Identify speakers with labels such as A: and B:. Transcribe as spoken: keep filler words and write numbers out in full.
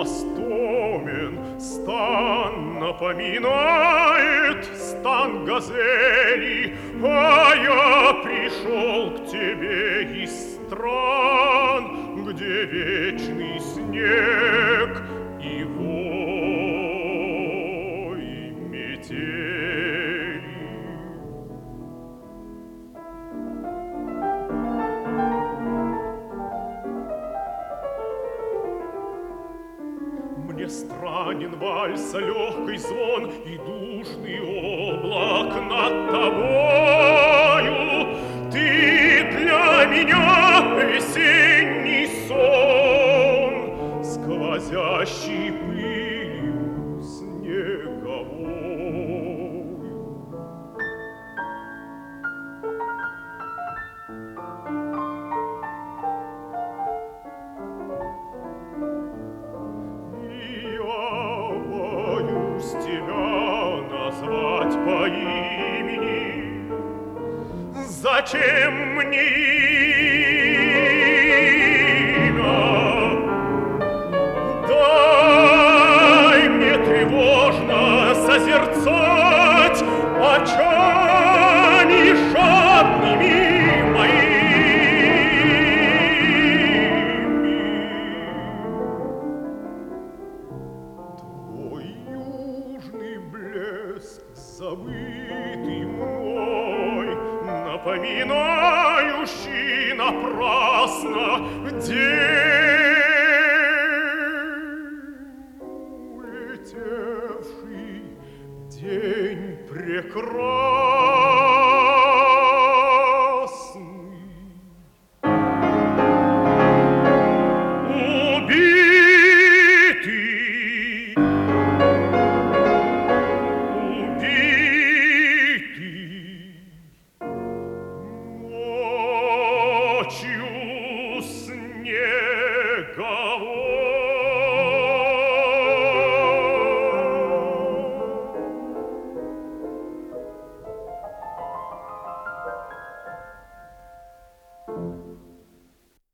A: Постумен стан напоминает стан газели, а я пришел к тебе из стран, где вечный снег и вой метели. Мне странен вальса легкий звон и душный облак над тобою. Ты для меня весенний сон, сквозящий пылью снеговой. Тебя назвать по имени. Зачем мне имя? Дай мне тревожно созерцать очами жадными моими. Твой южный блеск, забытый мной, напоминающий напрасно день, улетевший день прекрасный.